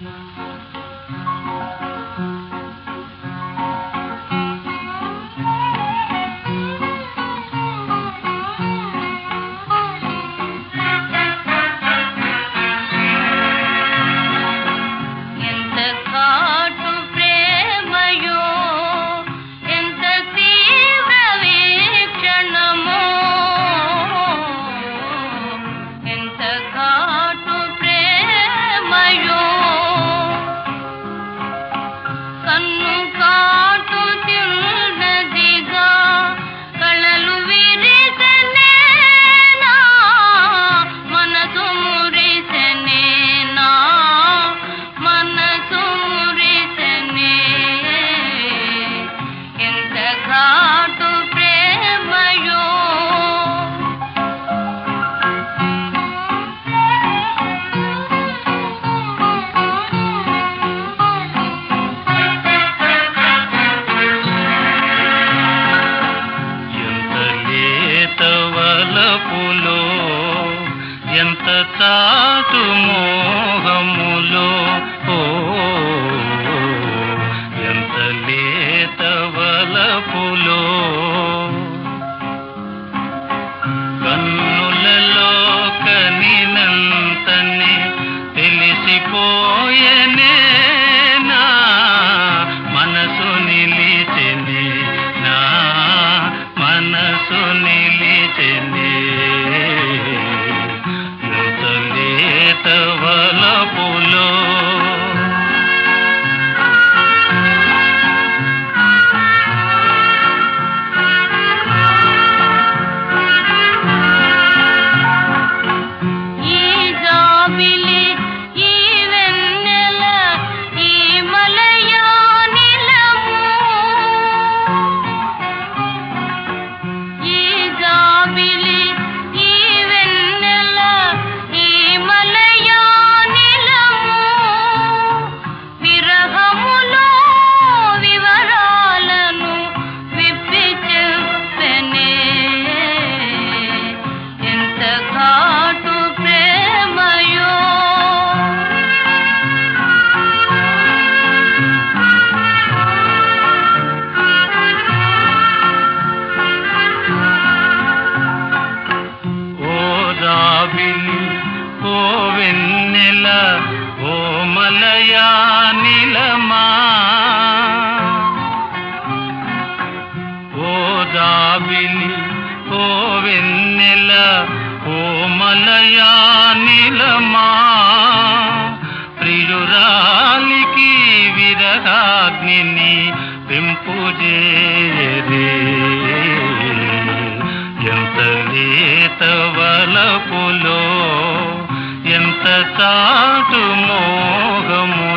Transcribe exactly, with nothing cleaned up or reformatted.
ఎంత చాటు మోహములో ఓ ఎంత లేత వలపులో కన్నులలో కనినంతనే తెలిసిపోయనే నా మనసు నిలిచెనే నా మనసు నిలిచెనే వలపులో ఈ జాబిలి ఈ వెన్నెల ఈ మలయానిలము ఈ జాబిలి ఓ వెన్నెల ఓ మలయానిలమా ఓ జాబిలి ఓ వెన్నెల ఓ మలయానిలమా ప్రియురాలికి విరహాగ్నిని పెంపుజేయరే ఎంత లేత వలపులో ఎంత చాటు మోహము